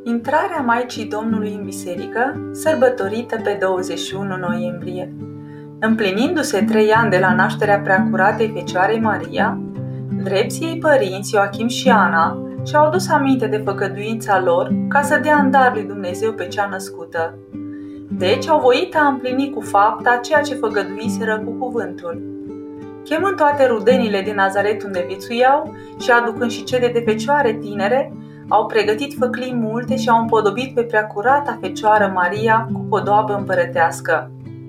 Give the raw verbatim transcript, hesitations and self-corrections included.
Intrarea Maicii Domnului în biserică, sărbătorită pe douăzeci și unu noiembrie. Împlinindu-se trei ani de la nașterea Preacuratei Fecioarei Maria, drepții ei părinți Ioachim și Ana și-au adus aminte de făgăduința lor ca să dea în dar lui Dumnezeu pe cea născută. Deci au voit a împlini cu fapta ceea ce făgăduiseră cu cuvântul. Chemând toate rudenile din Nazaret unde viețuiau și aducând și cele de fecioare tinere, au pregătit făclii multe și au împodobit pe Preacurata Fecioară Maria cu podoabă împărătească.